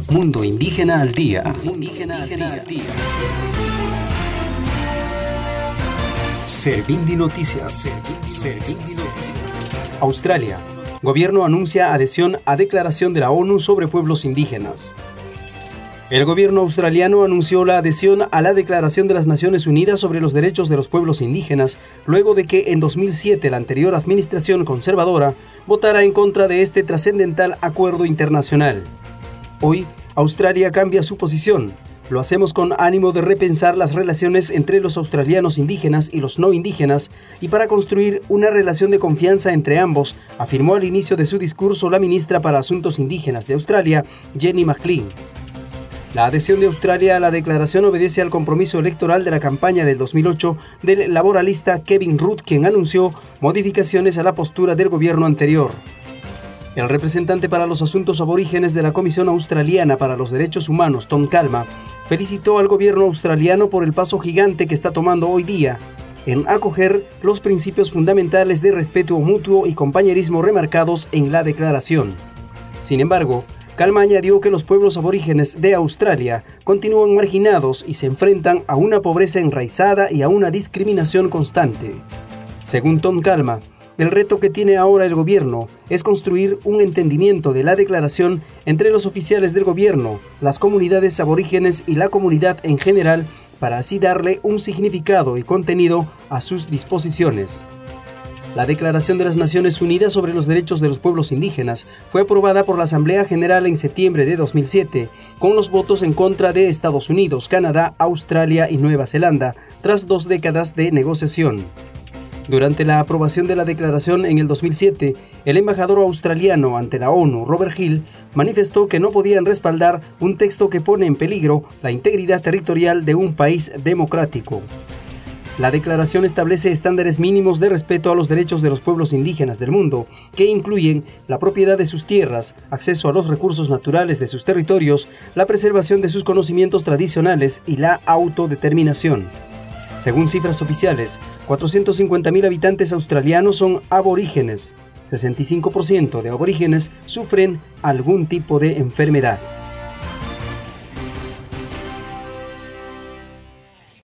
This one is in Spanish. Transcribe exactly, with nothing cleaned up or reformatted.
Mundo Indígena al Día. Indígena al Día. Servindi Noticias. Servindi Noticias. Australia. Gobierno anuncia adhesión a declaración de la ONU sobre pueblos indígenas. El gobierno australiano anunció la adhesión a la Declaración de las Naciones Unidas sobre los Derechos de los Pueblos Indígenas, luego de que en dos mil siete la anterior administración conservadora votara en contra de este trascendental acuerdo internacional. Hoy, Australia cambia su posición. Lo hacemos con ánimo de repensar las relaciones entre los australianos indígenas y los no indígenas y para construir una relación de confianza entre ambos, afirmó al inicio de su discurso la ministra para Asuntos Indígenas de Australia, Jenny McLean. La adhesión de Australia a la declaración obedece al compromiso electoral de la campaña del dos mil ocho del laboralista Kevin Rudd, quien anunció modificaciones a la postura del gobierno anterior. El representante para los asuntos aborígenes de la Comisión Australiana para los Derechos Humanos, Tom Calma, felicitó al gobierno australiano por el paso gigante que está tomando hoy día en acoger los principios fundamentales de respeto mutuo y compañerismo remarcados en la declaración. Sin embargo, Calma añadió que los pueblos aborígenes de Australia continúan marginados y se enfrentan a una pobreza enraizada y a una discriminación constante. Según Tom Calma, el reto que tiene ahora el gobierno es construir un entendimiento de la declaración entre los oficiales del gobierno, las comunidades aborígenes y la comunidad en general, para así darle un significado y contenido a sus disposiciones. La Declaración de las Naciones Unidas sobre los Derechos de los Pueblos Indígenas fue aprobada por la Asamblea General en septiembre de dos mil siete, con los votos en contra de Estados Unidos, Canadá, Australia y Nueva Zelanda, tras dos décadas de negociación. Durante la aprobación de la declaración en el dos mil siete, el embajador australiano ante la ONU, Robert Hill, manifestó que no podían respaldar un texto que pone en peligro la integridad territorial de un país democrático. La declaración establece estándares mínimos de respeto a los derechos de los pueblos indígenas del mundo, que incluyen la propiedad de sus tierras, acceso a los recursos naturales de sus territorios, la preservación de sus conocimientos tradicionales y la autodeterminación. Según cifras oficiales, cuatrocientos cincuenta mil habitantes australianos son aborígenes. sesenta y cinco por ciento de aborígenes sufren algún tipo de enfermedad.